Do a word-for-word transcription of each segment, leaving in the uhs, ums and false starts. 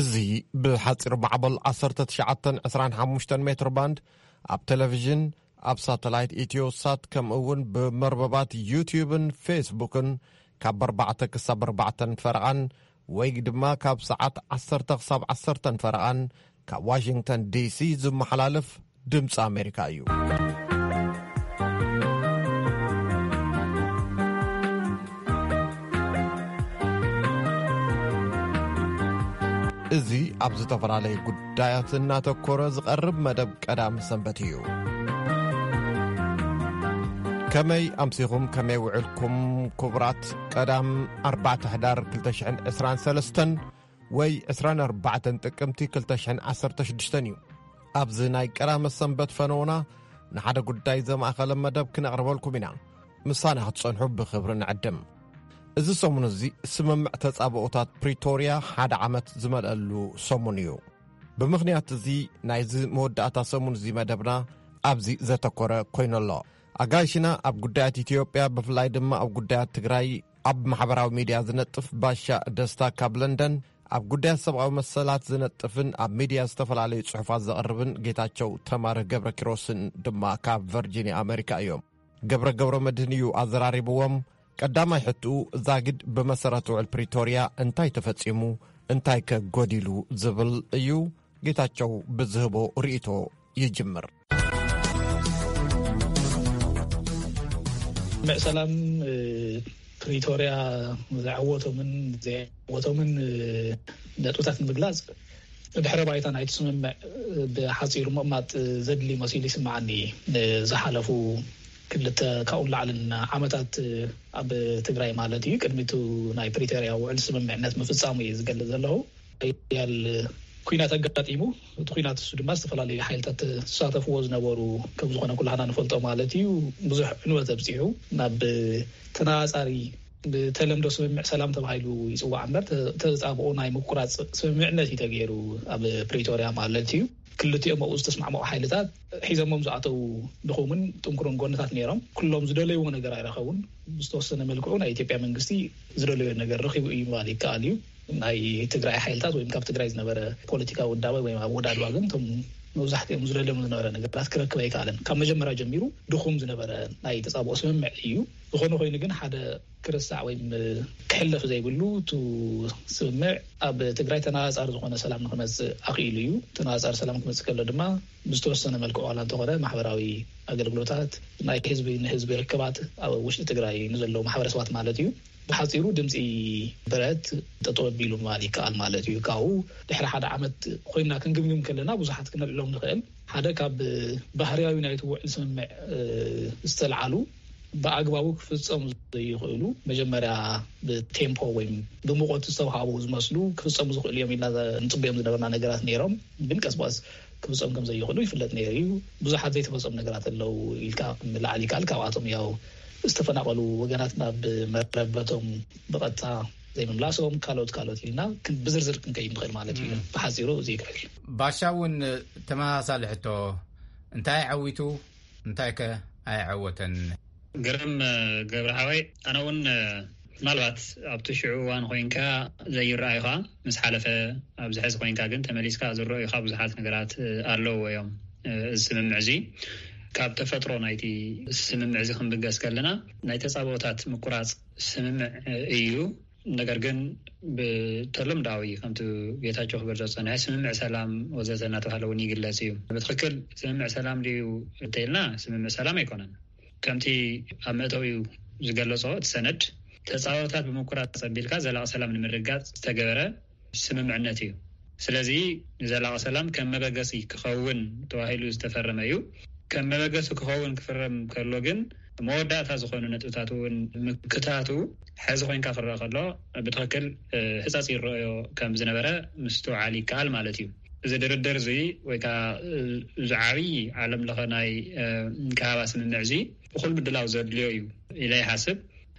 እዙ ብሓፂር ማዕበል عشرة تشعة عشرين وخمسة ሜትር ባንድ ኣብ ቴሌቪዥን ኣብ ሳተላይት ኢትዮሳት ከምኡውን ብመርበባት ዩቲዩብን ፌስቡክን ካብ ኣርባዕተ ክሳብ ኣርባዕተ ፈርቓን ወይ ድማ ካብ ሰዓት ዓሰርተ ክሳብ ዓሰርተ ፈርቓን ካብ ዋሽንግተን ዲሲ ዝመሓላለፍ ድምፂ ኣሜሪካ እዩ። እዚ ኣብ ዝተፈላለዩ ጉዳያት እናተኮረ ዝቐርብ መደብ ቀዳም ሰንበት እዩ። ከመይ ኣምሲኹም ከመይ ውዕልኩም ክቡራት ቀዳም ኣርባዕተ ሕዳር ክልተ ሽሕ ዕስራን ሰለስተን ወይ ዕስራን ኣርባዕተ ጥቅምቲ ክልተ ሽሕ ዓሰርተ ሽዱሽተ እዩ። ኣብዚ ናይ ቀዳም ሰንበት ፈነውና ንሓደ ጉዳይ ዘማእኸለ መደብ ክነቕርበልኩም ኢና። ምሳና ክትጸንሑ ብኽብሪ ንዕድም። እዚ ሰሙን እዚ ስምምዕ ተጻብኦታት ፕሪቶሪያ ሓደ ዓመት ዝመልአሉ ሰሙን እዩ። ብምኽንያት እዚ ናይዚ መወዳእታ ሰሙን እዚ መደብና ኣብዚ ዘተኮረ ኮይኑ ኣሎ። ኣጋይሽና ኣብ ጉዳያት ኢትዮጵያ ብፍላይ ድማ ኣብ ጉዳያት ትግራይ ኣብ ማሕበራዊ ሚድያ ዝነጥፍ ባሻ ደስታ ካብ ለንደን፣ ኣብ ጉዳያት ሰብኣዊ መሰላት ዝነጥፍን ኣብ ሚድያ ዝተፈላለዩ ጽሑፋት ዘቕርብን ጌታቸው ተማረ ገብረ ኪሮስን ድማ ካብ ቨርጂኒያ ኣሜሪካ እዮም። ገብረ ገብረ መድህን እዩ ኣዘራሪብዎም። ቀዳማይ ሕቱኡ ዛግድ ብመሰረቱ ውዕል ፕሪቶሪያ እንታይ ተፈጺሙ እንታይ ከጎዲሉ ዝብል እዩ። ጌታቸው ብዝህቦ ርእቶ ይጅምር። ሰላም ፕሪቶሪያ ዝዓወቶምን ዘዓወቶምን ነጥብታት ንምግላጽ ድሕረ ባይታ ናይቲ ስምምዕ ብሓጺሩ ምቕማጥ ዘድሊ መሲሉ ይስምዓኒ። ዝሓለፉ ክልተ ካብኡ ላዕልን ዓመታት ኣብ ትግራይ ማለት እዩ ቅድሚቱ ናይ ፕሪቶሪያ ውዕል ስምምዕነት ምፍጻሙ እዩ ዝገልጽ ዘለኹ ያል ኩናት ኣጋጢሙ እቲ ኩናት እሱ ድማ ዝተፈላለዩ ሓይልታት ተሳተፍዎ ዝነበሩ ከም ዝኾነ ኩላህና ንፈልጦ ማለት እዩ። ብዙሕ ዕንወት ዘብፂሑ ናብ ተናጻሪ ብተለምዶ ስምምዕ ሰላም ተባሂሉ ይፅዋዕ እምበር ተጻብኦ ናይ ምቁራጽ ስምምዕነት እዩ ተገይሩ ኣብ ፕሪቶሪያ ማለት እዩ። ክልቲኦም ኣብኡ ዝተስማዕምዑ ሓይልታት ሒዘሞም ዝኣተው ድኹምን ጥንኩርን ጎነታት ነይሮም። ኩሎም ዝደለይዎ ነገር ኣይረኸቡን። ዝተወሰነ መልክዑ ናይ ኢትዮጵያ መንግስቲ ዝደለዮ ነገር ረኺቡ እዩ ምባል ይከኣል እዩ። ናይ ትግራይ ሓይልታት ወይም ካብ ትግራይ ዝነበረ ፖለቲካዊ ውዳበ ወይም ኣብ ወዳድዋ ግን እቶም መብዛሕትኦም ዝደለዮም ዝነበረ ነገራት ክረክብ ኣይከኣለን። ካብ መጀመርያ ጀሚሩ ድኹም ዝነበረ ናይ ተጻብኦ ስምምዕ እዩ። ዝኾነ ኮይኑ ግን ሓደ ክርሳዕ ወይም ክሕለፍ ዘይብሉ ቱ ስምምዕ ኣብ ትግራይ ተናጻሪ ዝኾነ ሰላም ንኽመጽእ ኣኽኢሉ እዩ። ተናጻሪ ሰላም ክመጽእ ከሎ ድማ ብዝተወሰነ መልክዑ ዋላ እንተኾነ ማሕበራዊ ኣገልግሎታት ናይ ህዝቢ ንህዝቢ ርክባት ኣብ ውሽጢ ትግራይ ንዘለዉ ማሕበረሰባት ማለት እዩ ብሓጺሩ ድምፂ ብረት ጠጠው ኣቢሉ ምባል ይከኣል ማለት እዩ። ካብኡ ድሕሪ ሓደ ዓመት ኮይና ክንግምግም ከለና ብዙሓት ክንሪኦም ንኽእል። ሓደ ካብ ባህርያዊ ናይቲ ውዕል ስምምዕ ዝተልዓሉ ብኣግባቡ ክፍጸሙ ዘይኽእሉ መጀመርያ ብቴምፖ ወይም ብሙቐት ዝተዋሃቡ ዝመስሉ ክፍጸሙ ዝኽእሉ እዮም ኢልና ንጽብዮም ዝነበርና ነገራት ነይሮም። ግን ቀስ በቀስ ክፍጸሙ ከም ዘይኽእሉ ይፍለጥ ነይሩ እዩ። ብዙሓት ዘይተፈጸሙ ነገራት ኣለው ኢልካ ላዕሊ ይከኣል። ካብኣቶም ያው ዝተፈናቀሉ ወገናት ናብ መረበቶም ብቐጥታ ዘይምምላሶም ካልኦት ካልኦት ኢልና ብዝርዝር ክንከይድ ንኽእል ማለት እዩ። ብሓፂሩ እዚ ይክእል። ባሻ እውን ተመሳሳሊ ሕቶ እንታይ ዓዊቱ እንታይ ከ ኣይዓወተን? ገረም ገብረሃዋይ ኣነ እውን ምናልባት ኣብቲ ሽዑ እዋን ኮይንካ ዘይረኣዩኻ ምስ ሓለፈ ኣብዚ ሕዚ ኮይንካ ግን ተመሊስካ ዝረኣዩኻ ብዙሓት ነገራት ኣለዎ እዮም። እዚ ስምምዕ እዚ ካብ ተፈጥሮ ናይቲ ስምምዕ እዚ ክንብገስ ከለና ናይ ተጻብኦታት ምቁራጽ ስምምዕ እዩ። ነገር ግን ብተለምዳዊ ከምቲ ጌታቸው ክገልጾ ዝጸንሐ ስምምዕ ሰላም ወዘተ እናተባህለ እውን ይግለጽ እዩ። ብትክክል ስምምዕ ሰላም ድዩ እንተኢልና ስምምዕ ሰላም ኣይኮነን። ከምቲ ኣብ መእተዊኡ ዝገለጾ እቲ ሰነድ ተጻብኦታት ብምቁራጽ ጸቢልካ ዘላቂ ሰላም ንምርጋጽ ዝተገበረ ስምምዕነት እዩ። ስለዚ ዘላቂ ሰላም ከም መበገሲ ክኸውን ተባሂሉ ዝተፈረመ እዩ። ከም መበገሲ ክኸውን ክፍረም ከሎ ግን መወዳእታ ዝኾኑ ነጥብታት እውን ምክታቱ ሕዚ ኮይንካ ክረአ ከሎ ብትክክል ህፃፅ ይረአዮ ከም ዝነበረ ምስተውዓል ይከኣል ማለት እዩ። እዚ ድርድር እዚ ወይ ከዓ እዚ ዓብይ ዓለም ለኸ ናይ ካባ ስምምዕ እዚ ብኩል ምድላው ዘድልዮ እዩ ኢለ ይሓስብ።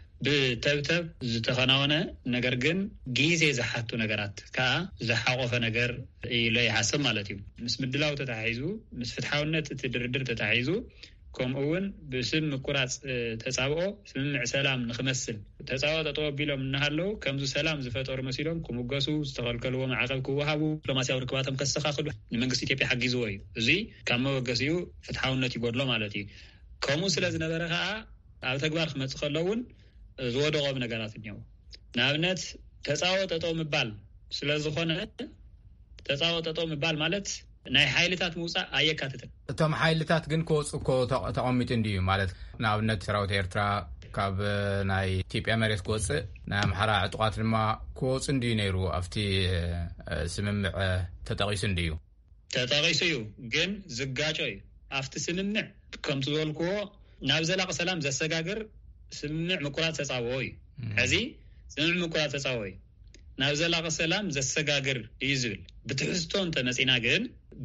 ብተብተብ ዝተኸናወነ ነገር ግን ጊዜ ዝሓቱ ነገራት ከዓ ዝሓቆፈ ነገር ኢለ ይሓስብ ማለት እዩ። ምስ ምድላው ተታሒዙ ምስ ፍትሓውነት እቲ ድርድር ተታሒዙ ከምኡውን ብስም ምቁራጽ ተጻብኦ ስምምዕ ሰላም ንኽመስል ተጻብኦ ተጠወቢሎም እናሃለው ከምዙ ሰላም ዝፈጠሩ መሲሎም ክምገሱ ዝተኸልከልዎ ማዕቀብ ክወሃቡ ዲፕሎማሲያዊ ርክባቶም ከስተኻኽሉ ንመንግስቲ ኢትዮጵያ ሓጊዝዎ እዩ እዚ ካብ መወገሲኡ ፍትሓውነት ይጎድሎ ማለት እዩ ከምኡ ስለ ዝነበረ ከዓ ኣብ ተግባር ክመጽእ ከለውን ዝወደቆም ነገራት እኒአው ንኣብነት ተጻብኦ ተጠው ምባል ስለ ዝኾነ ተጻብኦ ተጠው ምባል ማለት ናይ ሓይልታት ምውፃእ ኣየካትትን እቶም ሓይልታት ግን ክወፁኮ ተቐሚጡ እንዲዩ ማለት ንኣብነት ሰራዊት ኤርትራ ካብ ናይ ኢትዮጵያ መሬት ክወፅእ ናይ ኣምሓራ ዕጡቃት ድማ ክወፁ እንዲዩ ነይሩ ኣብቲ ስምምዕ ተጠቒሱ እንዲዩ ተጠቒሱ እዩ ግን ዝጋጮ እዩ ኣብቲ ስምምዕ ከምቲ ዝበልክዎ ናብ ዘላቂ ሰላም ዘሰጋግር ስምምዕ ምቁራጽ ተጻብኦ እዩ ሕዚ ስምምዕ ምቁራጽ ተጻብኦ እዩ ናብ ዘላቂ ሰላም ዘሰጋግር እዩ ዝብል ብትሕዝቶ እንተመፂና ግን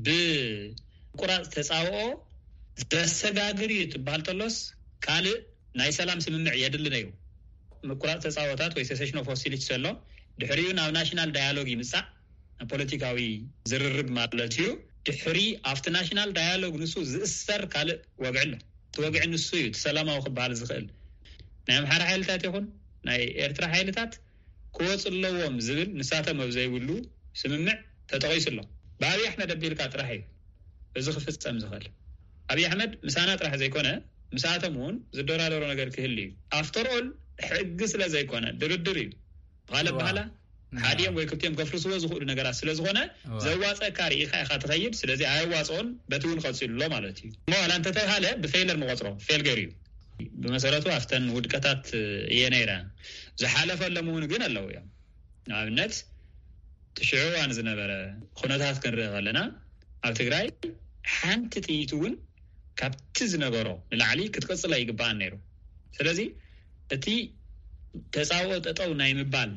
ብቁራጽ ተጻብኦ ዘሰጋግር እዩ ትበሃል ተሎስ ካልእ ናይ ሰላም ስምምዕ የድሊ ነይሩ ምቁራጽ ተጻብኦታት ወይ ሴሴሽን ኦፍ ሆስቲሊቲ ዘሎ ድሕሪኡ ናብ ናሽናል ዳያሎግ ይምጻእ ፖለቲካዊ ዝርርብ ማለት እዩ ድሕሪ ኣብቲ ናሽናል ዳያሎግ ንሱ ዝእሰር ካልእ ወግዒ ኣሎ ትወግዒ ንሱ እዩ ሰላማዊ ክበሃል ዝኽእል ናይ ኣምሓራ ሓይልታት ይኹን ናይ ኤርትራ ሓይልታት ክወፅለዎም ዝብል ንሳቶም ኣብ ዘይብሉ ስምምዕ ተጠቒሱ ኣሎ ብኣብይ ኣሕመድ ኣቢልካ ጥራሕ እዩ እዚ ክፍጸም ዝኽእል ኣብይ ኣሕመድ ምሳና ጥራሕ ዘይኮነ ምሳቶም እውን ዝደራደሮ ነገር ክህል እዩ ኣፍተር ኦል ሕጊ ስለ ዘይኮነ ድርድር እዩ ባለ ባላ ሓዲኦም ወይ ክልቲኦም ከፍርስዎ ዝኽእሉ ነገራት ስለ ዝኾነ ዘዋፀካ ርኢኻ ኢኻ ትኸይድ ስለዚ ኣይዋፅኦን በቲ እውን ቀፂሉሎ ማለት እዩ እሞ ዋላ እንተተባሃለ ብፌይለር ንቆፅሮ ፌል ገይሩ እዩ ብመሰረቱ ኣፍተን ውድቀታት እየ ነይራ ዝሓለፈሎም እውን ግን ኣለዉ እዮም ንኣብነት ትሽዑ እዋን ዝነበረ ኩነታት ክንርኢ ከለና ኣብ ትግራይ ሓንቲ ጥይት እውን ካብቲ ዝነበሮ ንላዕሊ ክትቀፅል ኣይግባእን ነይሩ ስለዚ እቲ ተጻብኦ ጠጠው ናይ ምባል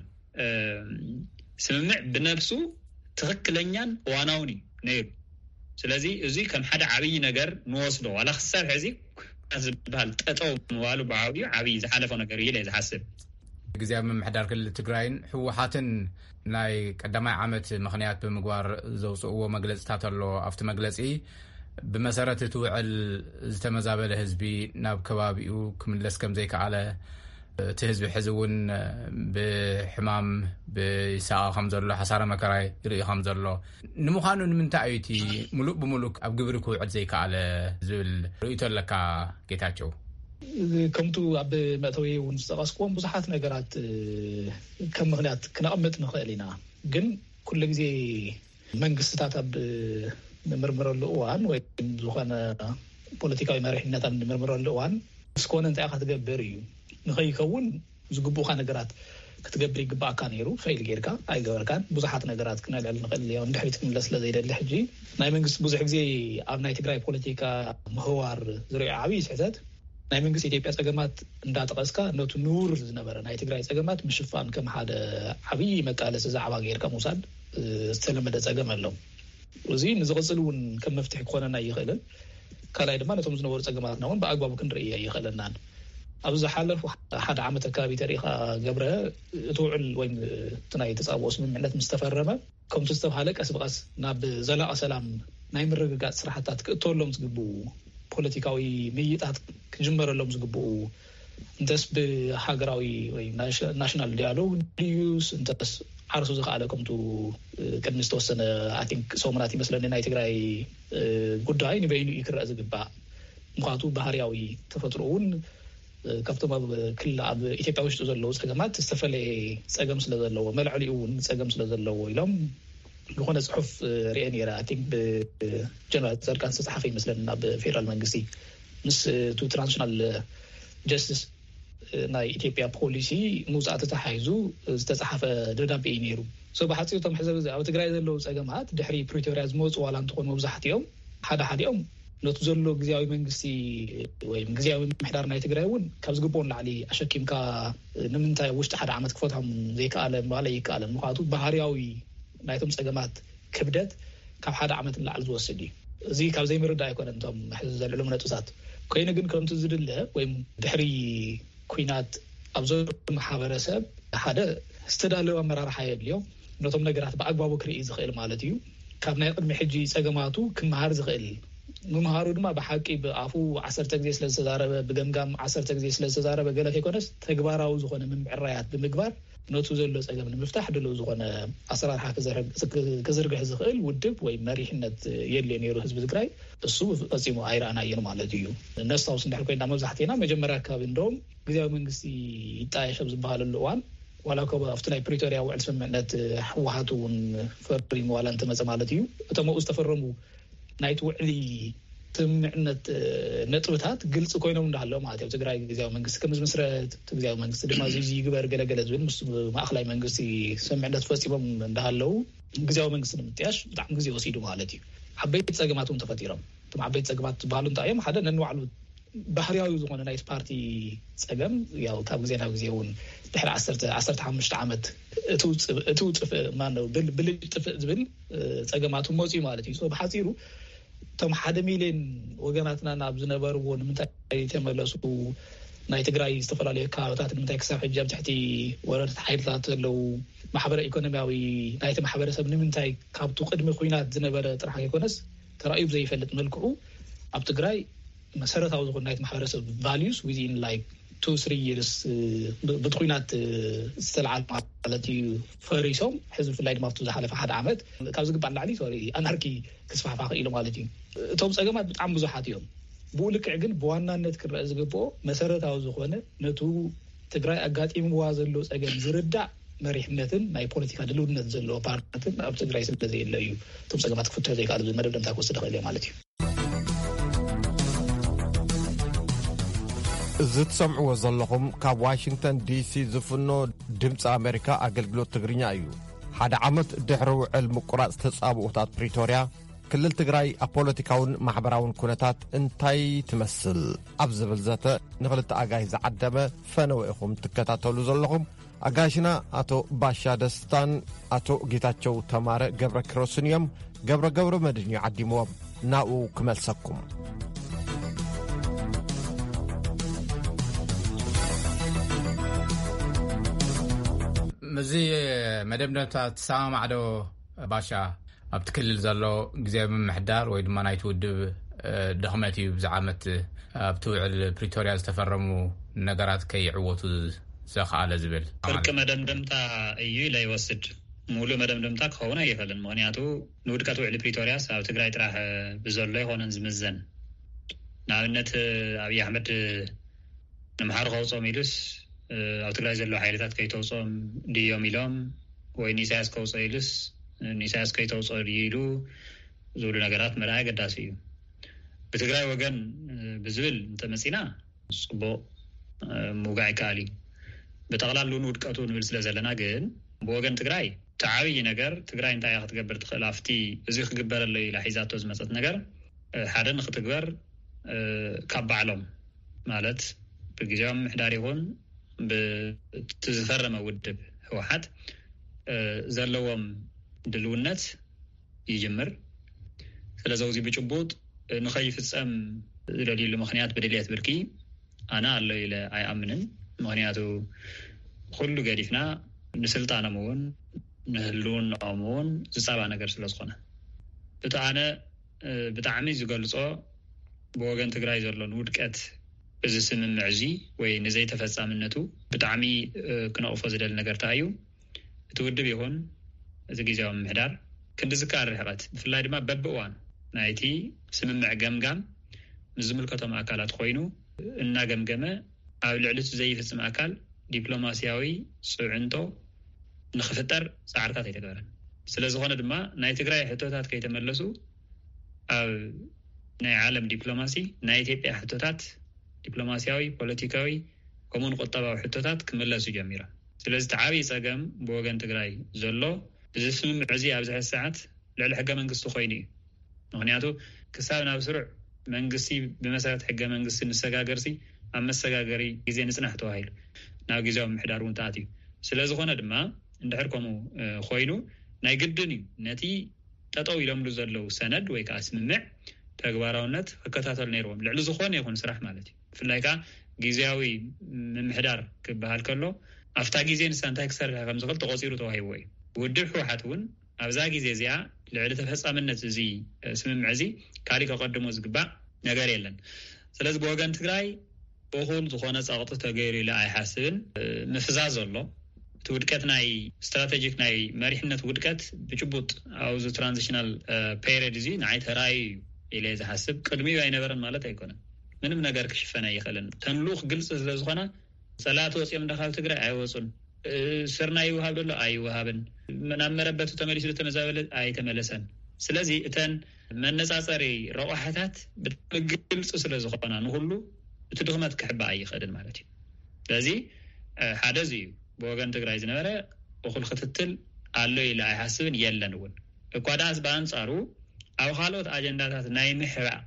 ስምምዕ ብነፍሱ ትኽክለኛን እዋናውን እዩ ነይሩ ስለዚ እዚ ከም ሓደ ዓብይ ነገር ንወስዶ ዋላ ክሳብ ሕዚ ዝባል ጠጠው ምባሉ ብዓብዩ ዓብይ ዝሓለፈ ነገር እዩ ኢለ ዝሓስብ ግዚያዊ ምምሕዳር ክልል ትግራይን ሕወሓትን ናይ ቀዳማይ ዓመት ምኽንያት ብምግባር ዘውፅእዎ መግለጽታት ኣሎ ኣብቲ መግለጺ ብመሰረት እቲ ውዕል ዝተመዛበለ ህዝቢ ናብ ከባቢኡ ክምለስ ከም ዘይከኣለ እቲ ህዝቢ ሕዚ እውን ብሕማም ብይስቃ ከም ዘሎ ሓሳረ መከራ ይርኢ ከም ዘሎ ንምዃኑ ንምንታይ እዩ እቲ ሙሉእ ብሙሉእ ኣብ ግብሪ ክውዕል ዘይከኣለ ዝብል ርእይቶ ኣለካ ጌታቸው ከምቱ ኣብ መእተዊ እውን ዝጠቐስክዎም ብዙሓት ነገራት ከም ምኽንያት ክነቐምጥ ንኽእል ኢና ግን ኩሉ ግዜ መንግስትታት ኣብ ንምርምረሉ እዋን ወይ ዝኾነ ፖለቲካዊ መሪሕነታት ንምርምረሉ እዋን እስኮነ እንታይ ኢኻ ትገብር እዩ ንኸይከውን ዝግቡእኻ ነገራት ክትገብር ይግባእካ ነይሩ ፌይል ጌርካ ኣይገበርካን ብዙሓት ነገራት ክነልዕል ንኽእል እዮም ድሕሪት ክምለስ ስለዘይደሊ ሕጂ ናይ መንግስቲ ብዙሕ ግዜ ኣብ ናይ ትግራይ ፖለቲካ ምህዋር ዝሪኦ ዓብይ ስሕተት ናይ መንግስቲ ኢትዮጵያ ፀገማት እንዳጠቐስካ ነቱ ንውር ዝነበረ ናይ ትግራይ ፀገማት ምሽፋን ከም ሓደ ዓብይ መቃለሲ ዛዕባ ጌርካ ምውሳድ ዝተለመደ ፀገም ኣሎ እዚ ንዝቕፅል እውን ከም መፍትሒ ክኾነና ይኽእልን ካልኣይ ድማ ነቶም ዝነበሩ ፀገማትና እውን ብኣግባቡ ክንርእየ ይኽእለናን ኣብዚ ሓለፉ ሓደ ዓመት ኣከባቢ ተሪኻ ገብረ እትውዕል ወይ ናይ ተጻብኦ ስምምዕነት ምስ ተፈረመ ከምቲ ዝተባሃለ ቀስ ብቐስ ናብ ዘላቒ ሰላም ናይ ምርግጋፅ ስራሕታት ክእተወሎም ዝግብኡ ፖለቲካዊ ምይጣት ክጅመረሎም ዝግብኡ እንተስ ብሃገራዊ ወይ ናሽናል ዲያሎግ ድዩስ እንተስ ዓርሱ ዝኸኣለ ከምቱ ቅድሚ ዝተወሰነ ኣይ ቲንክ ሰሙናት ይመስለኒ ናይ ትግራይ ጉዳይ ንበይኑ እዩ ክረአ ዝግባእ ምዃቱ ባህርያዊ ተፈጥሮ እውን ካብቶም ኣብ ክልል ኣብ ኢትዮጵያ ውሽጡ ዘለዉ ፀገማት ዝተፈለየ ፀገም ስለ ዘለዎ መልዕሊኡ እውን ፀገም ስለ ዘለዎ ኢሎም ዝኾነ ፅሑፍ ርአ ነይረ ኣይ ቲንክ ብጀነራል ጻድቃን ዝተፅሓፈ ይመስለኒ ናብ ፌደራል መንግስቲ ምስ ቱ ትራንስናል ጀስቲስ ናይ ኢትዮጵያ ፖሊሲ ምውፃእቲ ተሓይዙ ዝተፅሓፈ ደብዳቤ እዩ ነይሩ ሶ ብሓፂሩ እቶም ሕዚ ኣብ ትግራይ ዘለዉ ፀገማት ድሕሪ ፕሪቶሪያ ዝመፁ ዋላ እንትኾኑ መብዛሕትኦም ሓደ ሓዲኦም ነቱ ዘሎ ግዝያዊ መንግስቲ ወይ ግዝያዊ ምምሕዳር ናይ ትግራይ እውን ካብ ዝግብኦም ላዕሊ ኣሸኪምካ ንምንታይ ውሽጢ ሓደ ዓመት ክፈትሖም ዘይከኣለ ምባለ ይከኣለን ምዃቱ ባህርያዊ ናይቶም ፀገማት ክብደት ካብ ሓደ ዓመት ንላዕሊ ዝወስድ እዩ እዚ ካብ ዘይምርዳእ ኣይኮነን እቶም ሕዚ ዘልዕሎም ነጥብታት ኮይኑ ግን ከምቲ ዝድለ ወይ ድሕሪ ኩናት ኣብ ዘሎ ማሕበረሰብ ሓደ ዝተዳለወ ኣመራርሓ የድልዮ ነቶም ነገራት ብኣግባቡ ክርኢ ዝኽእል ማለት እዩ ካብ ናይ ቅድሚ ሕጂ ፀገማቱ ክመሃር ዝኽእል ምምሃሩ ድማ ብሓቂ ብኣፉ ዓሰርተ ግዜ ስለ ዝተዛረበ ብገምጋም ዓሰርተ ግዜ ስለ ዝተዛረበ ገለ ከይኮነስ ተግባራዊ ዝኾነ ምምዕራያት ብምግባር ነቱ ዘሎ ፀገም ንምፍታሕ ድልው ዝኾነ ኣሰራርሓ ክዝርግሕ ዝኽእል ውድብ ወይ መሪሕነት የለ ነይሩ ህዝቢ ትግራይ እሱ ፈፂሙ ኣይረኣናየን ማለት እዩ ነስታውስ እንዳሕር ኮይና መብዛሕትና መጀመርያ ኣካባቢ እንደውም ጊዜያዊ መንግስቲ ይጣየሽ ኣብ ዝበሃለሉ እዋን ዋላ እኳ ኣብቲ ናይ ፕሪቶሪያ ውዕል ስምምዕነት ህወሓት እውን ፈሪሙ ዋላ እንተመፀ ማለት እዩ እቶም ኣብኡ ዝተፈረሙ ናይቲ ውዕሊ ስምምዕነት ነጥብታት ግልጽ ኮይኖም እንዳሃለዉ ማለት እዩ ትግራይ ጊዜያዊ መንግስቲ ከም ዝምስረት ጊዜያዊ መንግስቲ ድማ እዚ ይግበር ገለገለ ዝብል ምስ ማእኸላይ መንግስቲ ስምምዕነት ፈፂሞም እንዳሃለዉ ጊዜያዊ መንግስቲ ንምጥያሽ ብጣዕሚ ግዜ ወሲዱ ማለት እዩ ዓበይቲ ፀገማት እውን ተፈጢሮም እቶም ዓበይቲ ፀገማት ዝበሃሉ እንታይ እዮም ሓደ ነንባዕሉ ባህርያዊ ዝኾነ ናይቲ ፓርቲ ፀገም ያው ካብ ግዜ ናብ ግዜ እውን ድሕሪ ዓሰርተ ሓሙሽተ ዓመት እቲ ውፅፍእ ማነው ብልጥፍእ ዝብል ፀገማቱ መፅኡ ማለት እዩ ብሓፂሩ እቶም ሓደ ሚልዮን ወገናትና ናብ ዝነበርዎ ንምንታይ ተመለሱ ናይ ትግራይ ዝተፈላለዩ ከባቢታት ንምንታይ ክሳብ ሕጂ ኣብ ትሕቲ ወረርቲ ሓይልታት ዘለው ማሕበረ ኢኮኖሚያዊ ናይቲ ማሕበረሰብ ንምንታይ ካብቱ ቅድሚ ኩናት ዝነበረ ጥራሕ ኣይኮነስ ተራእዩ ዘይፈልጥ መልክዑ ኣብ ትግራይ መሰረታዊ ዝኾነ ናይቲ ማሕበረሰብ ቫልዩስ ዊዝን ላይክ two three years ብትኩናት ዝተልዓል ማለት እዩ ፈሪሶም ሕዝቢ ፍላይ ድማ ኣብቲ ዝሓለፈ ሓደ ዓመት ካብ ዝግባእ ላዕሊ ሶሪ ኣናርኪ ክስፋሕፋሕ ክኢሉ ማለት እዩ እቶም ፀገማት ብጣዕሚ ብዙሓት እዮም ብኡ ልክዕ ግን ብዋናነት ክረአ ዝግብኦ መሰረታዊ ዝኾነ ነቱ ትግራይ ኣጋጢምዋ ዘሎ ፀገም ዝርዳእ መሪሕነትን ናይ ፖለቲካ ድልውነት ዘለዎ ፓርቲን ኣብ ትግራይ ስለዘየለ እዩ እቶም ፀገማት ክፍትሑ ዘይከኣሉ መደብደምታ ክወስድ ይኽእል እዩ ማለት እዩ እዚ ትሰምዕዎ ዘለኹም ካብ ዋሽንግተን ዲሲ ዝፍኖ ድምፂ ኣሜሪካ ኣገልግሎት ትግርኛ እዩ ሓደ ዓመት ድሕሪ ውዕል ምቁራፅ ተጻብኡታት ፕሪቶርያ ክልል ትግራይ ኣብ ፖለቲካውን ማሕበራውን ኩነታት እንታይ ትመስል ኣብ ዝብል ዘተ ንኽልተ ኣጋይ ዝዓደመ ፈነወ ኢኹም ትከታተሉ ዘለኹም ኣጋሽና ኣቶ ባሻ ደስታን ኣቶ ጌታቸው ተማረ ገብረ ክሮስን እዮም ገብረ ገብረ መድን ዓዲምዎም ናብኡ ክመልሰኩም እዚ መደብነታት ሰማዕዶ ባሻ ኣብ ትክልል ዘሎ ግዜያዊ ምምሕዳር ወይ ድማ ናይቲ ውድብ ድኽመት እዩ ብዛዓመት ኣብ ትውዕል ፕሪቶሪያ ዝተፈረሙ ነገራት ከይዕወቱ ዘኽኣለ ዝብል ፍርቂ መደምደምታ እዩ ኢለ ይወስድ ሙሉእ መደምደምታ ክኸውን ኣይኽእልን ምክንያቱ ንውድቀት ውዕሊ ፕሪቶሪያ ኣብ ትግራይ ጥራሕ ብዘሎ ይኮነን ዝምዘን ንኣብነት ኣብዪ ኣሕመድ ንምሓር ከውፅኦም ኢሉስ ኣብ ትግራይ ዘሎ ሓይልታት ከይተውፅኦም ድዮም ኢሎም ወይ ኢሳያስ ከውፅኦ ኢሉስ ኢሳያስ ከይተውፅኦ ኢሉ ዝብሉ ነገራት መርኣይ ኣገዳሲ እዩ ብትግራይ ወገን ብዝብል እንተመፂና ፅቡቕ ምውጋዕ ይከኣል እዩ ብጠቕላሉ ንውድቀቱ ንብል ስለ ዘለና ግን ብወገን ትግራይ ተዓብዪ ነገር ትግራይ እንታይ እያ ክትገብር ትኽእል ኣብቲ እዚ ክግበረሎ ኢላ ሒዛቶ ዝመፀት ነገር ሓደ ንክትግበር ካብ ባዕሎም ማለት ብግዜያዊ ምምሕዳር ይኹን ብትዝፈረመ ውድብ ህወሓት ዘለዎም ድልውነት ይጅምር ስለዚ እዚ ብጭቡጥ ንኸይፍፀም ዝደልይሉ ምክንያት ብድልየት ብርኪ ኣነ ኣሎ ኢለ ኣይኣምንን ምክንያቱ ኩሉ ገዲፍና ንስልጣኖም እውን ንህልውንኦም እውን ዝፃባ ነገር ስለ ዝኾነ እቲ ኣነ ብጣዕሚ ዝገልፆ ብወገን ትግራይ ዘሎን ውድቀት እዚ ስምምዕ እዚ ወይ ንዘይተፈፃምነቱ ብጣዕሚ ክነቕፎ ዝደሊ ነገር እንታይ እዩ እቲ ውድብ ይኹን እዚ ግዜያዊ ምምሕዳር ክንዲ ዝከኣል ርሕቐት ብፍላይ ድማ በብእዋኑ ናይቲ ስምምዕ ገምጋም ንዝምልከቶም ኣካላት ኮይኑ እናገምገመ ኣብ ልዕሊ ዘይፍፅም ኣካል ዲፕሎማስያዊ ፅዕንቶ ንኽፍጠር ፃዕርታት ኣይተገበረን ስለዝኾነ ድማ ናይ ትግራይ ሕቶታት ከይተመለሱ ኣብ ናይ ዓለም ዲፕሎማሲ ናይ ኢትዮጵያ ሕቶታት ዲፕሎማስያዊ ፖለቲካዊ ከምኡን ቁጠባዊ ሕቶታት ክምለሱ ጀሚሮም ስለዚ ተዓብዪ ፀገም ብወገን ትግራይ ዘሎ እዚ ስምምዕ እዚ ኣብዚ ሕዚ ሰዓት ልዕሊ ሕገ መንግስቲ ኮይኑ እዩ ምክንያቱ ክሳብ ናብ ስሩዕ መንግስቲ ብመሰረት ሕገ መንግስቲ ንሰጋገርሲ ኣብ መሰጋገሪ ግዜ ንፅናሕ ተባሂሉ ናብ ግዜያዊ ምምሕዳር እውን ተኣትዩ ስለዝኾነ ድማ እንድሕር ከምኡ ኮይኑ ናይ ግድን እዩ ነቲ ጠጠው ኢሎምሉ ዘለው ሰነድ ወይ ከዓ ስምምዕ ተግባራውነት ክከታተሉ ነይሮም ልዕሊ ዝኾነ ይኹን ስራሕ ማለት እዩ ብፍላይ ከዓ ግዜያዊ ምምሕዳር ክበሃል ከሎ ኣብታ ግዜ ንሳ እንታይ ክሰርሕ ከም ዝኽእል ተቆፂሩ ተዋሂብዎ እዩ ውድብ ህወሓት እውን ኣብዛ ግዜ እዚኣ ልዕሊ ተፈጻምነት እዚ ስምምዕ እዚ ካሊ ከቀድሞ ዝግባእ ነገር የለን ስለዚ ብወገን ትግራይ እኹል ዝኾነ ጻቕጥ ተገይሩ ኢላ ኣይሓስብን ምፍዛዝ ዘሎ ትውድቀት ናይ ስትራቴጂክ ናይ መሪሕነት ውድቀት ብጭቡጥ ኣብዚ ትራንዚሽናል ፔሪድ እዚ ናይ ተራይ ኢላ ዝሓስብ ቅድሚኡ ኣይነበረን ማለት ኣይኮነን ምንም ነገር ክሽፈና ይኸለን ተንሉኽ ግልጽ ስለ ዝኾነ ሰላት ወጽኦም ደኻብ ትግራይ ኣይወጹን ስርና ይወሃብ ደሎ ኣይወሃብን ናብ መረበቱ ተመሊሱ ተመዛበለ ኣይተመለሰን ስለዚ እተን መነጻጸሪ ረዋሕታት ብግልጽ ስለ ዝኾና ንሁሉ እቲ ድኽመት ክሕባ ኣይኸድን ማለት እዩ ስለዚ ሓደዚ እዩ ብወገን ትግራይ ዝነበረ እኹል ክትትል ኣሎ ኢላ ኣይሓስብን የለን እውን እኳ ዳስ በኣንጻሩ ኣብ ካልኦት ኣጀንዳታት ናይ ምሕባእ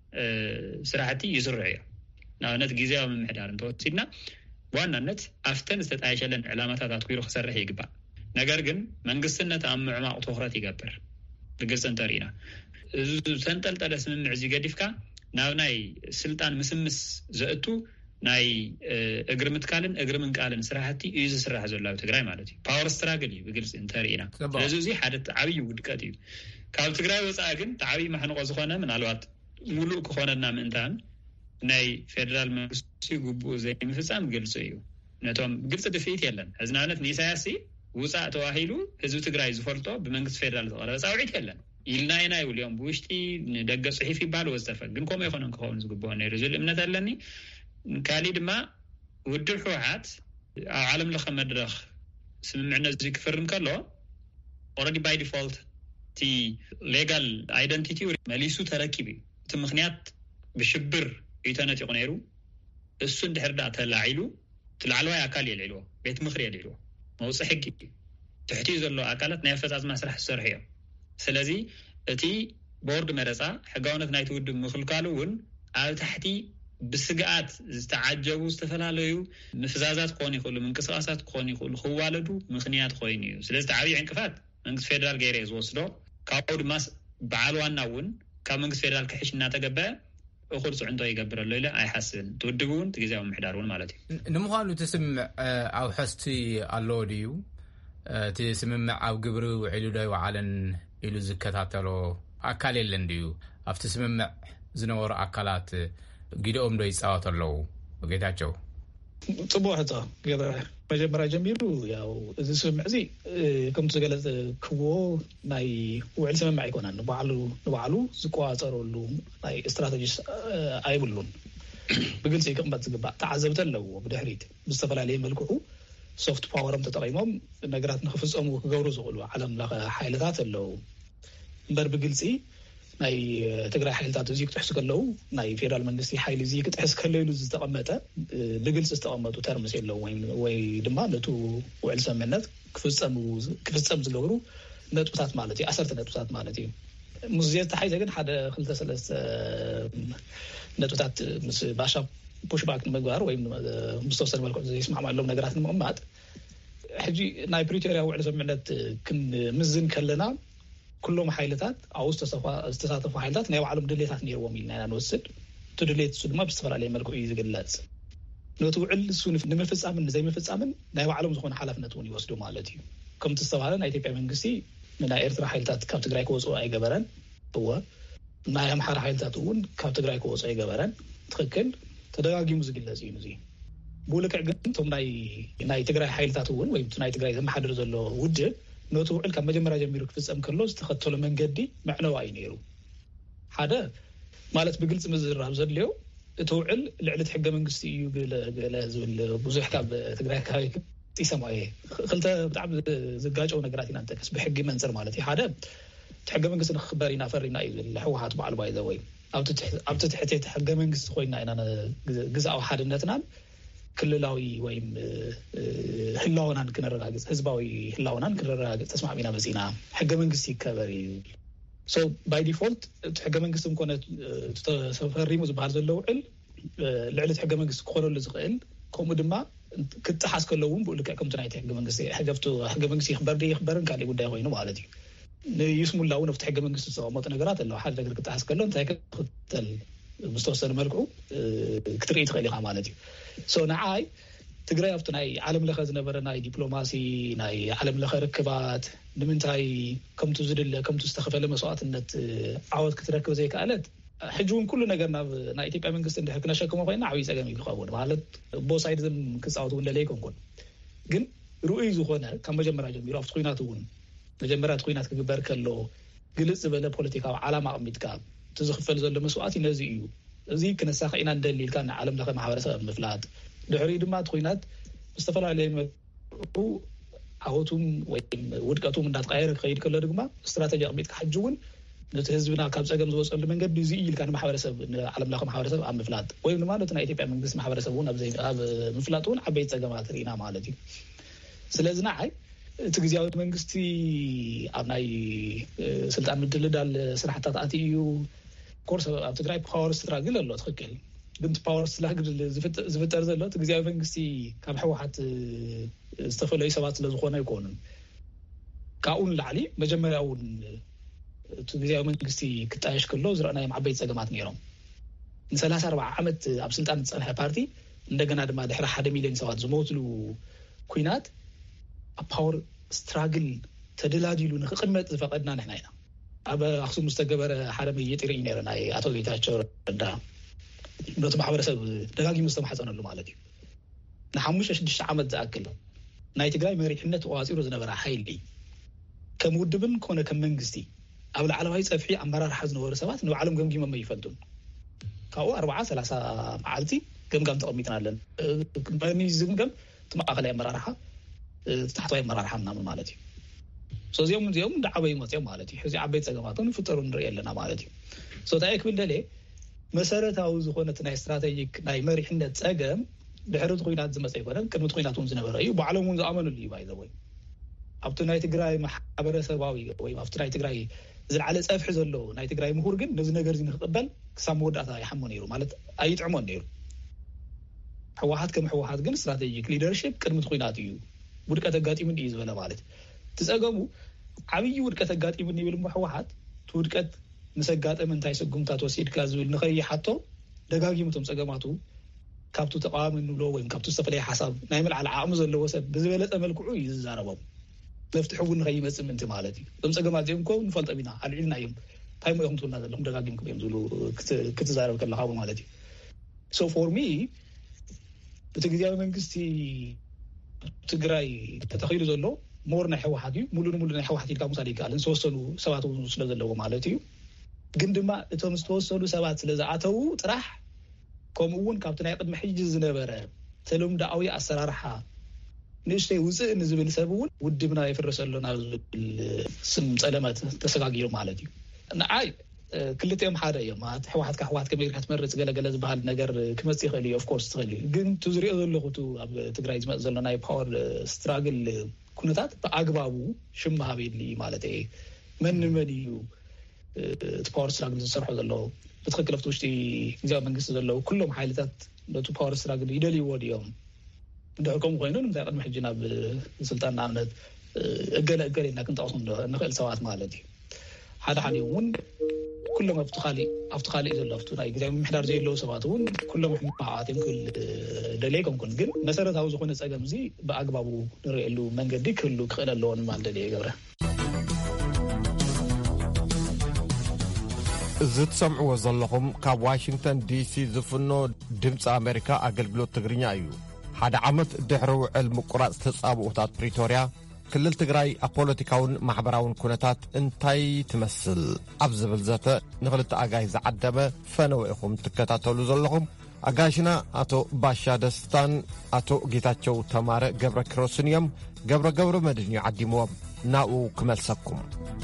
ስራሕቲ ይስርዑ እዮም ንኣብነት ግዜያዊ ምምሕዳር እንተወሲድና ዋናነት ኣፍተን ዝተጣየሸለን ዕላማታት ኣትኩሩ ክሰርሕ ይግባእ ነገር ግን መንግስትነት ኣብ ምዕማቕ ትኹረት ይገብር ብግልጽ እንተሪእና እዚ ተንጠልጠለ ስምምዕ እዚ ገዲፍካ ናብ ናይ ስልጣን ምስምስ ዘእቱ ናይ እግሪ ምትካልን እግሪ ምንቃልን ስራሕቲ እዩ ዝስራሕ ዘሎ ኣብ ትግራይ ማለት እዩ ፓወር ስትራግል እዩ ብግልጽ እንተሪእና ስለዚ እዚ ሓደ ዓብይ ውድቀት እዩ ካብ ትግራይ ወፃኢ ግን ዓብይ ማሕንቆ ዝኾነ ምናልባት ሙሉእ ክኾነና ምእንታን ናይ ፌደራል መንግስቲ ጉቡእ ዘይምፍጻም ግልጽ እዩ ነቶም ግልጽ ድፊት የለን ህዝናነት ንኢሳያሲ ውፃእ ተዋሂሉ ህዝቢ ትግራይ ዝፈልጦ ብመንግስቲ ፌደራል ተቐረበ ጻውዒት የለን ኢልና ኢና ይብልዮም ብውሽጢ ንደገ ጽሒፍ ይባል ወዘተፈ ግን ከምኡ ይኾነን ክኸውን ዝግብኦ ነይሩ ዝብል እምነት ኣለኒ ካሊ ድማ ውድብ ሕወሓት ኣብ ዓለም ለኸ መድረኽ ስምምዕነት እዚ ክፍርም ከሎ ኦልሬዲ ባይ ዲፎልት እቲ ሌጋል አይደንቲቲ መሊሱ ተረኪብ እዩ እቲ ምክንያት ብሽብር ይተነጢቁ ነይሩ እሱ እንድሕርዳ ተላዒሉ ትላዕለዋይ ኣካል የልዕልዎ ቤት ምክሪ የልዕልዎ መውፅእ ሕጊ ትሕቲኡ ዘሎ ኣካላት ናይ ኣፈጻጽማ ስራሕ ዝሰርሑ እዮም ስለዚ እቲ ቦርድ መረፃ ሕጋውነት ናይቲ ውድብ ምክልካሉ እውን ኣብ ታሕቲ ብስግኣት ዝተዓጀቡ ዝተፈላለዩ ምፍዛዛት ክኾኑ ይኽእሉ ምንቅስቃሳት ክኾኑ ይኽእሉ ክዋለዱ ምክንያት ኮይኑ እዩ ስለዚ ዓብዪ ዕንቅፋት መንግስቲ ፌደራል ገይረ ዝወስዶ ካብኡ ድማ በዓል ዋና እውን ካብ መንግስቲ ፌደራል ክሕሽ እናተገበአ እኹል ጽዕንቶ ይገብረሎ ኢለ ኣይሓስብን ትውድብ እውን ትግዜያዊ ምሕዳር እውን ማለት እዩ ንምዃኑ ትስምዕ ኣብ ሕስቲ ኣለዎ ድዩ እቲ ስምምዕ ኣብ ግብሪ ውዒሉ ዶ ይወዓለን ኢሉ ዝከታተሎ ኣካል የለን ድዩ ኣብቲ ስምምዕ ዝነበሩ ኣካላት ግድኦም ዶ ይጻወቱ ኣለዉ ጌታቸው ጽቡቕ ሕቶ ገብረ መጀመርያ ጀሚሩ ያው እዚ ስምምዕ እዚ ከምቲ ዝገለጸ ክዎ ናይ ውዕል ስምምዕ ኣይኮነን ንባዕሉ ንባዕሉ ዝቋፀረሉ ናይ ስትራቴጂ ኣይብሉን ብግልጽ ክቕመጥ ዝግባእ ተዓዘብቲ ኣለዎ ብድሕሪት ብዝተፈላለየ መልክዑ ሶፍት ፓወርም ተጠቒሞም ነገራት ንኽፍጸሙ ክገብሩ ዝኽእሉ ዓለም ለኸ ሓይልታት ኣለዉ እምበር ብግልፂ ናይ ትግራይ ሓይልታት እዚ ክትሕስ ከለዉ ናይ ፌደራል መንግስቲ ሓይሊ እዚ ክትሕስ ከለሉ ዝተቐመጠ ብግልጽ ዝተቐመጡ ተርምስ የለው ወይ ድማ ነቱ ውዕል ስምምዕነት ክፍጸሙ ክፍጸም ዝገብሩ ነጥብታት ማለት እዩ ዓሰርተ ነጥብታት ማለት እዩ ሙዝየት ተሓይዘ ግን ሓደ ክልተ ሰለስተ ነጥብታት ምስ ባሻ ፑሽባክ ንምግባር ወይ ምስተወሰነ መልክዑ ዘይስማዕማሎም ነገራት ንምቕማጥ ሕጂ ናይ ፕሪቶሪያ ውዕል ስምምዕነት ክንምዝን ከለና ኩሎም ሓይልታት ኣብ ዝተሳተፉ ሓይልታት ናይ ባዕሎም ድሌታት ነይርዎም ኢልና ኢና ንወስድ እቲ ድሌት እሱ ድማ ብዝተፈላለየ መልክዑ እዩ ዝግለጽ ነቲ ውዕል እሱ ንምፍጻምን ዘይምፍጻምን ናይ ባዕሎም ዝኾነ ሓላፍነት እውን ይወስዱ ማለት እዩ ከምቲ ዝተባሃለ ናይ ኢትዮጵያ መንግስቲ ናይ ኤርትራ ሓይልታት ካብ ትግራይ ክወፅኡ ኣይገበረን እወ ናይ ኣምሓራ ሓይልታት እውን ካብ ትግራይ ክወፅኡ ኣይገበረን ትክክል ተደጋጊሙ ዝግለጽ እዩ እዚ ብልክዕ ግን እቶም ናይ ትግራይ ሓይልታት እውን ወይ ናይ ትግራይ ዘመሓድር ዘሎ ውድብ ነቲ ውዕል ካብ መጀመርያ ጀሚሩ ክፍጸም ከሎ ዝተኸተሎ መንገዲ መዕነዋ እዩ ነይሩ ሓደ ማለት ብግልጽ ምዝራብ ዘድልዮ እቲ ውዕል ልዕሊ እቲ ሕገ መንግስቲ እዩ ገለ ዝብል ብዙሕ ካብ ትግራይ ከባቢ ይሰምዖ እየ ክልተ ብጣዕሚ ዝጋጨው ነገራት ኢና ንጠቅስ ብሕጊ መንፅር ማለት እዩ ሓደ እቲ ሕገ መንግስቲ ንክኽበር ኢና ፈሪና እዩ ዝብል ሕወሓት በዓል ባይ ዘ ወይ ኣብቲ ትሕቲ ሕገ መንግስቲ ኮይና ኢና ግዛኣዊ ሓድነትናን ክልላዊ ወይ ህላውናን ክነረጋግጽ ህዝባዊ ህላውናን ክነረጋግጽ ተስማዕሚና መጺና ሕገ መንግስቲ ይከበር እዩ ሶ ባይ ዲፎልት ሕገ መንግስቲ እንኮነ ተፈሪሙ ዝበሃል ዘሎ ውዕል ልዕሊ ሕገ መንግስቲ ክኾነሉ ዝኽእል ከምኡ ድማ ክትሓስ ከለዉ ብልክዕ ከምቲ ናይቲ ሕገ መንግስቲ ሕገፍቱ ሕገ መንግስቲ ይኽበር ዶ ይኽበርን ካልእ ጉዳይ ኮይኑ ማለት እዩ ንይስሙላ እውን ኣብቲ ሕገ መንግስቲ ዝተቐመጡ ነገራት ኣለዉ ሓደ ነገር ክትሓስ ከሎ እንታይ ክትክተል ብዝተወሰነ መልክዑ ክትርኢ ትኽእል ኢኻ ማለት እዩ ሶ ንዓይ ትግራይ ኣብቲ ናይ ዓለም ለኸ ዝነበረ ናይ ዲፕሎማሲ ናይ ዓለም ለኸ ርክባት ንምንታይ ከምቱ ዝድለ ከምቱ ዝተኸፈለ መስዋዕትነት ዓወት ክትረክብ ዘይከኣለት ሕጂ እውን ኩሉ ነገር ናብ ናይ ኢትዮጵያ መንግስቲ እንድሕር ክነሸክሞ ኮይና ዓብይ ፀገም እዩ ዝኸውን ማለት ቦሳይድዝም ክፃወት እውን ለለይ ኮንኩን ግን ርኡይ ዝኾነ ካብ መጀመርያ ጀሚሩ ኣብቲ ኩናት እውን መጀመርያ ኩናት ክግበር ከሎ ግልጽ ዝበለ ፖለቲካዊ ዓላማ ኣቕሚጥካ እቲ ዝኽፈል ዘሎ መስዋዕት ነዚ እዩ እዚ ክነሳኸ ኢና እንደሊ ኢልካ ናይ ዓለም ለኸ ማሕበረሰብ ምፍላጥ ድሕሪ ድማ እቲ ኩናት ዝተፈላለዩ መልኩ ዓወቱም ወይ ውድቀቱም እንዳተቀየረ ክኸይድ ከሎ ድማ ስትራቴጂ ኣቕሚጥካ ሕጂ እውን ነቲ ህዝብና ካብ ፀገም ዝወፀሉ መንገዲ እዚ ኢልካ ንማሕበረሰብ ንዓለም ለኸ ማሕበረሰብ ኣብ ምፍላጥ ወይ ድማ ነቲ ናይ ኢትዮጵያ መንግስቲ ማሕበረሰብ እውን ኣብ ምፍላጥ እውን ዓበይቲ ፀገማት ርኢና ማለት እዩ ስለዚ ንዓይ እቲ ግዝያዊ መንግስቲ ኣብ ናይ ስልጣን ምድልዳል ስራሕታት ኣትዩ እዩ ኮርስ ኣብ ትግራይ ፓወር ስትራግል ኣሎ ትኽክል ግን ፓወር ስትራግል ዝፍጠር ዘሎ እቲ ግዝያዊ መንግስቲ ካብ ሕወሓት ዝተፈለዩ ሰባት ስለ ዝኾነ ኣይኮኑን ካብኡን ላዕሊ መጀመርያ እውን እቲ ግዝያዊ መንግስቲ ክጣየሽ ከሎ ዝረአናዮም ዓበይቲ ፀገማት ነይሮም ንሰላሳ ኣርባዓ ዓመት ኣብ ስልጣን ዝፀንሐ ፓርቲ እንደገና ድማ ድሕሪ ሓደ ሚልዮን ሰባት ዝሞትሉ ኩናት ኣብ ፓወር ስትራግል ተደላዲሉ ንክቅመጥ ዝፈቀድና ንሕና ኢና ኣብ ኣክሱም ዝተገበረ ሓደ መይጥ ርኢ ነይረ ናይ ኣቶ ጌታቸው ረዳ ነቲ ማሕበረሰብ ደጋጊሙ ዝተማሕፀነሉ ማለት እዩ ንሓሙሽተ ሽዱሽተ ዓመት ዝኣክል ናይ ትግራይ መሪሕነት ተዋፂሩ ዝነበረ ሓይሊ ከም ውድብን ኮነ ከም መንግስቲ ኣብ ላዕለዋይ ፀፍሒ ኣመራርሓ ዝነበሩ ሰባት ንባዕሎም ገምጊሞም ኣይፈልጡን ካብኡ ኣርባዓ ሰላሳ መዓልቲ ገምጋም ተቐሚጥና ኣለን በኒ ዝግምገም እቲ ማእኸላይ ኣመራርሓ ታሕተዋይ ኣመራርሓ ምናምን ማለት እዩ እዚኦም እዚኦም እንዳዓበዩ መፅኦም ማለት እዩ ሕዚ ዓበይቲ ፀገማትን ፍጠሩ ንሪኢ ኣለና ማለት እዩ እንታይ ክብል ደልየ መሰረታዊ ዝኾነ ናይ ስትራቴጂክ ናይ መሪሕነት ፀገም ድሕሪ ኩናት ዝመፀ ይኮነን ቅድሚ ኩናት እውን ዝነበረ እዩ ባዕሎም እውን ዝኣመኑሉ እዩ ባይ ዘ ወይ ኣብቲ ናይ ትግራይ ማሕበረሰባዊ ወይ ኣብቲ ናይ ትግራይ ዝለዓለ ፀፍሒ ዘሎ ናይ ትግራይ ምሁር ግን ነዚ ነገር እዚ ንክቅበል ክሳብ መወዳእታ ይሓሞ ነይሩ ማለት ኣይጥዕሞን ነይሩ ሕወሓት ከም ሕወሓት ግን ስትራቴጂክ ሊደርሽፕ ቅድሚ ኩናት እዩ ውድቀት ኣጋጢሙን እዩ ዝበለ ማለት ትፀገሙ ዓብይ ውድቀት ኣጋጢሙን ይብል እሞ ሕወሓት ትውድቀት ንሰጋጠም እንታይ ስጉምታት ወሲድካ ዝብል ንኸይሓቶ ደጋጊሙቶም ፀገማቱ ካብቱ ተቃዋሚ ንብሎ ወይ ካብቱ ዝተፈለየ ሓሳብ ናይ መልዓል ዓቕሚ ዘለዎ ሰብ ብዝበለፀ መልክዑ እዩ ዝዛረቦም መፍትሒ እውን ንኸይመፅእ ምንቲ ማለት እዩ እዞም ፀገማት እዚኦም እኮ ንፈልጦም ኢና ኣልዒልና እዮም እንታይ ሞ ኢኹም ትብልና ዘለኹም ደጋጊምኩም እዮም ዝብሉ ክትዛረብ ከለካ ማለት እዩ ሶ ፎር ሚ እቲ ግዝያዊ መንግስቲ ትግራይ ተተኺሉ ዘሎ ሞር ናይ ሕወሓት እዩ ሙሉ ንሙሉ ናይ ሕወሓት ኢልካ ምሳሌ ይከኣልን ዝተወሰኑ ሰባት እውን ስለ ዘለዎ ማለት እዩ ግን ድማ እቶም ዝተወሰኑ ሰባት ስለ ዝኣተው ጥራሕ ከምኡ እውን ካብቲ ናይ ቅድሚ ሕጂ ዝነበረ ተለምዳዊ ኣሰራርሓ ንእሽተይ ውፅእ ንዝብል ሰብ እውን ውድብና ይፍረሰሎ ናብ ዝብል ስም ፀለመት ተሰጋጊሩ ማለት እዩ ንዓይ ክልቲኦም ሓደ እዮም ማለት ሕወሓት ካብ ሕወሓት ከመይ ኢልካ ትመርፅ ገለገለ ዝበሃል ነገር ክመፅእ ይኽእል እዩ ኦፍኮርስ ትኽእል እዩ ግን እቲ ዝሪኦ ዘለኹ ኣብ ትግራይ ዝመፅእ ዘሎ ናይ ፓወር ስትራግል ኩነታት ብኣግባቡ ሽምሃብ የድሊ ማለት እየ መን መን እዩ እቲ ፓወር ስትራግል ዝሰርሑ ዘለዎ ብትክክል ኣብቲ ውሽጢ ግዝያዊ መንግስቲ ዘለዉ ኩሎም ሓይልታት ነቲ ፓወር ስትራግል ይደልይዎ ድዮም እንድሕር ከምኡ ኮይኑ ንምንታይ ቅድሚ ሕጂ ናብ ስልጣን ንኣብነት እገለ እገለ ኢልና ክንጠቕሱ ንኽእል ሰባት ማለት እዩ ሓደ ሓደ እውን ኩሎም ኣብቲ ካሊእ ኣብቲ ካሊእ ዘሎ ኣብቲ ናይ ግዝያዊ ምምሕዳር ዘየለዉ ሰባት እውን ኩሎም ሕማቃት እዮም ክብል ደልየ ኣይኮንኩን ግን መሰረታዊ ዝኾነ ፀገም እዚ ብኣግባቡ ንሪእየሉ መንገዲ ክህሉ ክኽእል ኣለዎ ንማል ደልየ ገብረ እዚ ትሰምዕዎ ዘለኹም ካብ ዋሽንግተን ዲሲ ዝፍኖ ድምፂ ኣሜሪካ ኣገልግሎት ትግርኛ እዩ ሓደ ዓመት ድሕሪ ውዕል ምቁራፅ ተጻብኡታት ፕሪቶርያ ክልል ትግራይ ኣብ ፖለቲካውን ማሕበራውን ኩነታት እንታይ ትመስል ኣብ ዝብል ዘተ ንኽልተ ኣጋይ ዝዓደመ ፈነወ ኢኹም ትከታተሉ ዘለኹም ኣጋሽና ኣቶ ባሻ ደስታን ኣቶ ጌታቸው ተማረ ገብረ ክሮስን እዮም ገብረ ገብረ መድን እዩ ዓዲምዎም ናብኡ ክመልሰኩም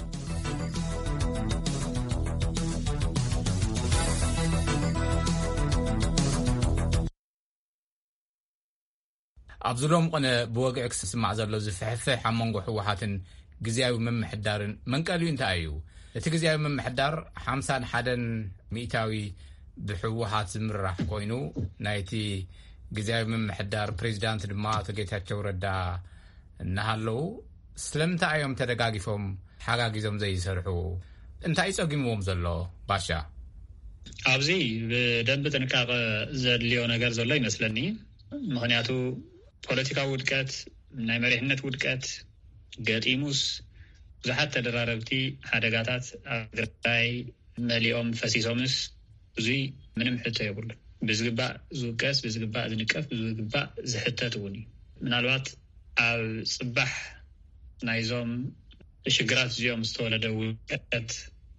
ኣብዚ ሎም ቆነ ብወግዒ ክስማዕ ዘሎ ዝፍሕፍሕ ኣብ መንጎ ሕወሓትን ግዝያዊ ምምሕዳርን መንቀልዩ እንታይ እዩ እቲ ግዝያዊ ምምሕዳር ሓምሳን ሓደን ሚእታዊ ብሕወሓት ዝምራሕ ኮይኑ ናይቲ ግዝያዊ ምምሕዳር ፕሬዚዳንት ድማ ኣቶ ጌታቸው ረዳ እናሃለዉ ስለምንታይ እዮም ተደጋጊፎም ሓጋጊዞም ዘይሰርሑ እንታይ ፀጊምዎም ዘሎ ባሻ ኣብዚ ብደንቢ ጥንቃቐ ዘድልዮ ነገር ዘሎ ይመስለኒ ምክንያቱ ፖለቲካዊ ውድቀት ናይ መሪሕነት ውድቀት ገጢሙስ ብዙሓት ተደራረብቲ ሓደጋታት ኣገራይ መሊኦም ፈሲሶምስ እዙይ ምንም ሕቶ የብሉ ብዝግባእ ዝውቀስ ብዝግባእ ዝንቀፍ ብዝግባእ ዝሕተት እውን ምናልባት ኣብ ጽባሕ ናይዞም ሽግራት እዚኦም ዝተወለደ ውድቀት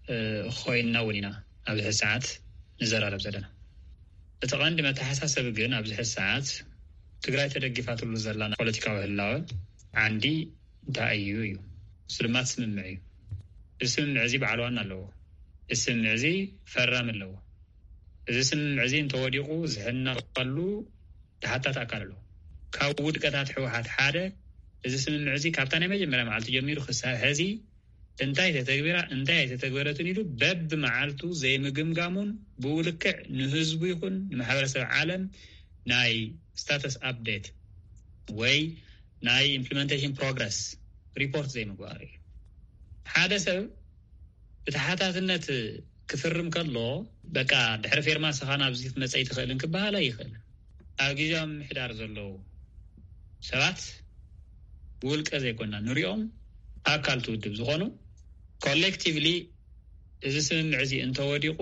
ኮይና እውን ኢና ኣብዚ ሰዓት ንዘራረብ ዘለና እቲ ቀንዲ መተሓሳሰብ ግን ኣብዚ ሰዓት ትግራይ ተደጊፋትሉ ዘላ ፖለቲካዊ ህላወ ዓንዲ እንታይ እዩ እዩ ስልማት ስምምዕ እዩ ስምምዕ እዚ በዓልዋን ኣለዎ ስምምዕ እዚ ፈራም ኣለዎ እዚ ስምምዕ እዚ እንተወዲቁ ዝሕናቀሉ ተሓታት ኣካል ኣለዎ ካብ ውድቀታት ሕወሓት ሓደ እዚ ስምምዕ እዚ ካብታ ናይ መጀመርያ መዓልቲ ጀሚሩ ክሳብ ሕዚ እንታይ ተተግቢራ እንታይ ተተግበረትን ኢሉ በብ መዓልቱ ዘይምግምጋሙን ብውልክዕ ንህዝቡ ይኹን ንማሕበረሰብ ዓለም ናይ ስታተስ ኣፕዴት ወይ ናይ ኢምፕሊሜንቴሽን ፕሮግረስ ሪፖርት ዘይምግባር እዩ ሓደ ሰብ ብተሓታትነት ክፍርም ከሎ በቃ ድሕሪ ፌርማ ሰኻና ኣብዚ መጽይ ትኽእልን ክበሃላ ይኽእል ኣብ ግዜያዊ ምሕዳር ዘለው ሰባት ውልቀ ዘይኮና ንሪኦም ኣካል ትውድብ ዝኾኑ ኮሌክቲቭሊ እዚ ስምምዕ እዚ እንተወዲቁ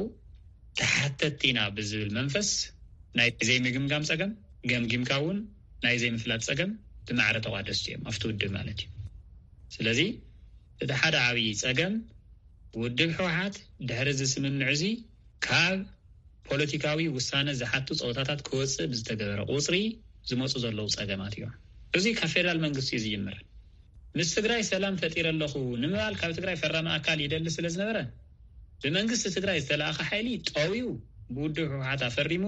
ተሓተቲና ብዝብል መንፈስ ናይ ዘይምግምጋም ፀገም ገምጊምካ እውን ናይ ዘይምፍላጥ ፀገም ብማዕረ ተቋደስ እዮም ኣብቲ ውድብ ማለት እዩ ስለዚ እቲ ሓደ ዓብዪ ፀገም ውድብ ሕወሓት ድሕሪ እዚ ስምምዕ እዚ ካብ ፖለቲካዊ ውሳነ ዝሓቱ ፀወታታት ክወፅእ ብዝተገበረ ቁፅሪ ዝመፁ ዘለው ፀገማት እዮም እዚ ካብ ፌደራል መንግስቲ እዩ ዝጅምር ምስ ትግራይ ሰላም ፈጢረ ኣለኹ ንምባል ካብ ትግራይ ፈራሚ ኣካል ይደሊ ስለ ዝነበረ ብመንግስቲ ትግራይ ዝተለኣኸ ሓይሊ ጠዊኡ ብውድብ ሕወሓት ኣፈሪሙ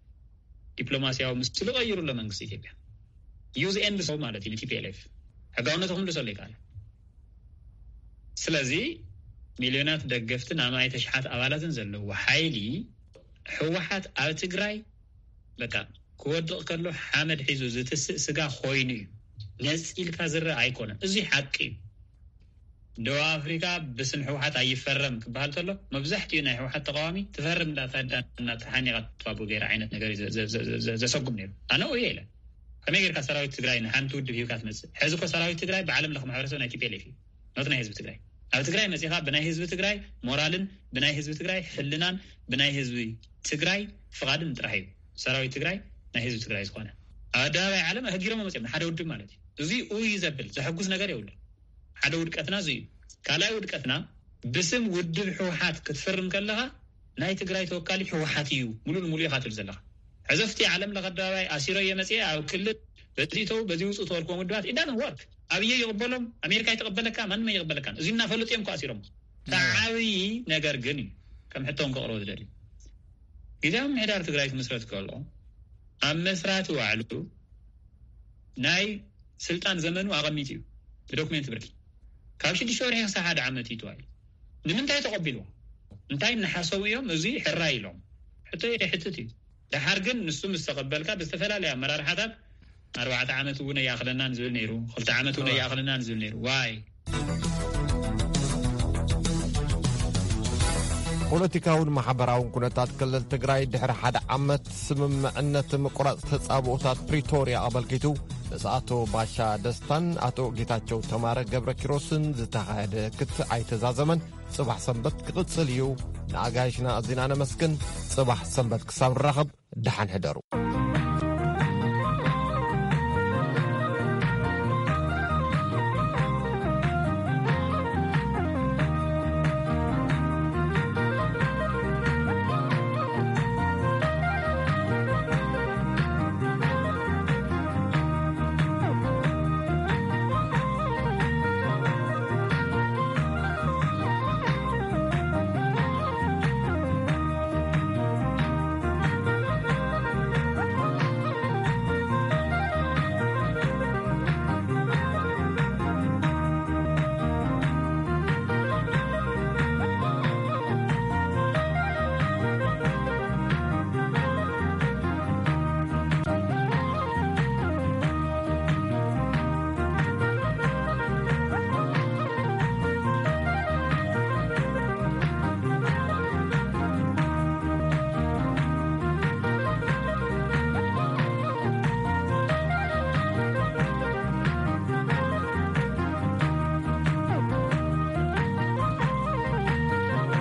ዲፕሎማሲያዊ ምስሉ ቀይሩሎ መንግስቲ ኢትዮጵያ ዩዝ ኤንድ ሰው ማለት እዩ ቲፒኤልኤፍ ሕጋውነቶም ልሰለ ይካለ ስለዚ ሚሊዮናት ደገፍቲ ናማይ ተሽሓት ኣባላትን ዘለዎ ሓይሊ ሕወሓት ኣብ ትግራይ በቃ ክወድቕ ከሎ ሓመድ ሒዙ ዝትስእ ስጋ ኮይኑ እዩ ነፂልካ ዝረ ኣይኮነ እዚ ሓቂ እዩ ደቡብ ኣፍሪካ ብስም ሕወሓት ኣይፈረም ክበሃል ከሎ መብዛሕትኡ ናይ ሕወሓት ተቃዋሚ ትፈርም እንዳታዳና ተሓኒቃ ትፋቡ ገይረ ዓይነት ነገር ዘሰጉም ነይሩ ኣነ እየ ኢለ ከመይ ጌርካ ሰራዊት ትግራይ ንሓንቲ ውድብ ሂብካ ትመፅእ ሕዚ እኮ ሰራዊት ትግራይ ብዓለም ለኸ ማሕበረሰብ ናይ ቲፒኤልኤፍ እዩ ኖት ናይ ህዝቢ ትግራይ ኣብ ትግራይ መፂኻ ብናይ ህዝቢ ትግራይ ሞራልን ብናይ ህዝቢ ትግራይ ሕልናን ብናይ ህዝቢ ትግራይ ፍቓድን ጥራሕ እዩ ሰራዊት ትግራይ ናይ ህዝቢ ትግራይ ዝኾነ ኣብ ኣደባባይ ዓለም ኣህጊሮም መፅኦም ሓደ ውድብ ማለት እዩ እዚ ውይ ዘብል ዘሐጉስ ነገር የብሉ ሓደ ውድቀትና እዚ እዩ ካልኣይ ውድቀትና ብስም ውድብ ሕወሓት ክትፈርም ከለኻ ናይ ትግራይ ተወካሊ ሕወሓት እዩ ሙሉእ ሙሉእ ኢኻ ትብል ዘለኻ ሕዘፍቲ ዓለም ለኸ ኣደባባይ ኣሲሮ የመፅአ ኣብ ክልል በዚተው በዚ ውፅእ ተወልክዎም ውድባት ኢዳን ወርክ ኣብየ ይቕበሎም ኣሜሪካ ይተቐበለካ ማንም ይቕበለካ እዚ እናፈለጡ እዮም ኣሲሮም ዓብዪ ነገር ግን እዩ ከም ሕቶም ከቕርቦ ዝደሊ ግዜያዊ ምሕዳር ትግራይ ክምስረት ከሎ ኣብ መስራቲ ዋዕሉ ናይ ስልጣን ዘመኑ ኣቐሚጥ እዩ ብዶክሜንት ብርቂ ካብ ሽዱሽተ ወርሒ ክሳብ ሓደ ዓመት እዩ ተባሂሉ ንምንታይ ተቐቢልዎ እንታይ እናሓሰቡ እዮም እዚ ሕራይ ኢሎም ሕቶ የሕትት እዩ ድሓር ግን ንሱ ምስ ተቐበልካ ብዝተፈላለየ ኣመራርሓታት ኣርባዕተ ዓመት እውን የኣኽለናን ዝብል ነይሩ ክልተ ዓመት እውን የኣኽለናን ዝብል ነይሩ ዋይ ፖለቲካውን ማሕበራውን ኩነታት ክልል ትግራይ ድሕሪ ሓደ ዓመት ስምምዕነት ምቁራፅ ተጻብኦታት ፕሪቶሪያ ኣበልኪቱ ምስ ኣቶ ባሻ ደስታን ኣቶ ጌታቸው ተማረ ገብረ ኪሮስን ዝተኻየደ ክትዕ ኣይተዛዘመን ጽባሕ ሰንበት ክቕጽል እዩ ንኣጋይሽና ኣዚና ነመስግን ጽባሕ ሰንበት ክሳብ ንራኸብ ድሓን ሕደሩ